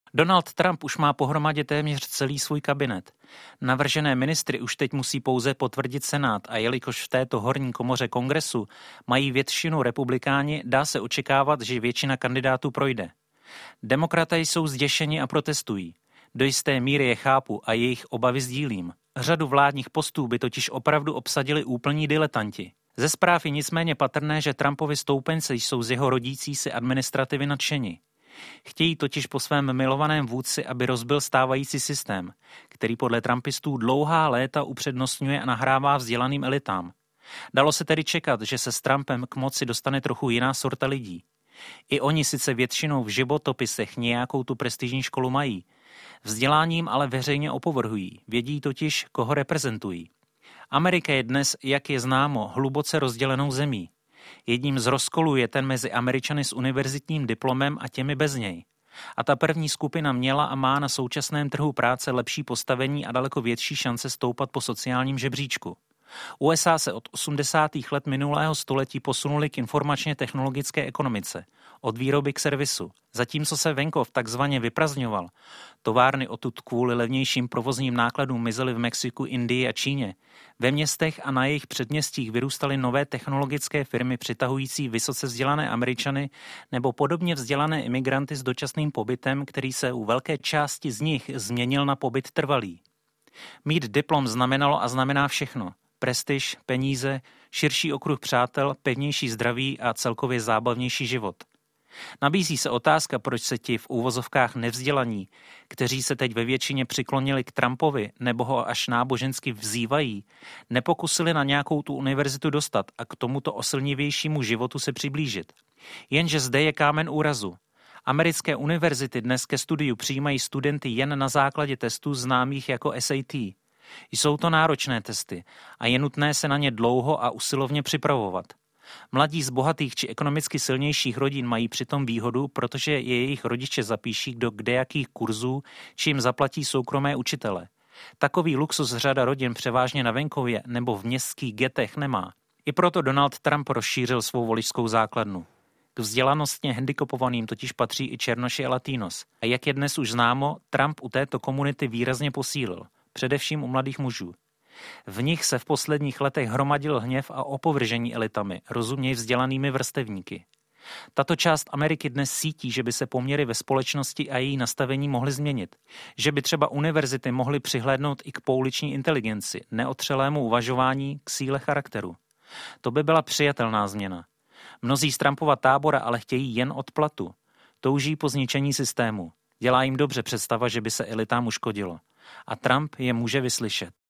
Donald Trump už má pohromadě téměř celý svůj kabinet. Navržené ministry už teď musí pouze potvrdit Senát a jelikož v této horní komoře kongresu mají většinu republikáni, dá se očekávat, že většina kandidátů projde. Demokraté jsou zděšeni a protestují. Do jisté míry je chápu a jejich obavy sdílím. Řadu vládních postů by totiž opravdu obsadili úplní diletanti. Ze zpráv je nicméně patrné, že Trumpovi stoupenci jsou z jeho rodící si administrativy nadšeni. Chtějí totiž po svém milovaném vůdci, aby rozbil stávající systém, který podle trumpistů dlouhá léta upřednostňuje a nahrává vzdělaným elitám. Dalo se tedy čekat, že se s Trumpem k moci dostane trochu jiná sorta lidí. I oni sice většinou v životopisech nějakou tu prestižní školu mají, vzděláním ale veřejně opovrhují, vědí totiž, koho reprezentují. Amerika je dnes, jak je známo, hluboce rozdělenou zemí. Jedním z rozkolů je ten mezi Američany s univerzitním diplomem a těmi bez něj. A ta první skupina měla a má na současném trhu práce lepší postavení a daleko větší šance stoupat po sociálním žebříčku. USA se od 80. let minulého století posunuli k informačně technologické ekonomice, od výroby k servisu. Zatímco se venkov takzvaně vyprazňoval, továrny odtud kvůli levnějším provozním nákladům mizely v Mexiku, Indii a Číně, ve městech a na jejich předměstích vyrůstaly nové technologické firmy přitahující vysoce vzdělané Američany nebo podobně vzdělané imigranty s dočasným pobytem, který se u velké části z nich změnil na pobyt trvalý. Mít diplom znamenalo a znamená všechno. Prestiž, peníze, širší okruh přátel, pevnější zdraví a celkově zábavnější život. Nabízí se otázka, proč se ti v úvozovkách nevzdělaní, kteří se teď ve většině přiklonili k Trumpovi nebo ho až nábožensky vzývají, nepokusili na nějakou tu univerzitu dostat a k tomuto oslnivějšímu životu se přiblížit. Jenže zde je kámen úrazu. Americké univerzity dnes ke studiu přijímají studenty jen na základě testů známých jako SAT. Jsou to náročné testy a je nutné se na ně dlouho a usilovně připravovat. Mladí z bohatých či ekonomicky silnějších rodin mají přitom výhodu, protože je jejich rodiče zapíší do kdejakých kurzů, či jim zaplatí soukromé učitele. Takový luxus řada rodin převážně na venkově nebo v městských getech nemá. I proto Donald Trump rozšířil svou voličskou základnu. K vzdělanostně handicapovaným totiž patří i černoši a latinos. A jak je dnes už známo, Trump u této komunity výrazně posílil. Především u mladých mužů. V nich se v posledních letech hromadil hněv a opovržení elitami, rozuměj vzdělanými vrstevníky. Tato část Ameriky dnes cítí, že by se poměry ve společnosti a její nastavení mohly změnit. Že by třeba univerzity mohly přihlédnout i k pouliční inteligenci, neotřelému uvažování, k síle charakteru. To by byla přijatelná změna. Mnozí z Trumpova tábora ale chtějí jen odplatu. Touží po zničení systému. Dělá jim dobře představa, že by se elitám uškodilo. A Trump je může vyslyšet.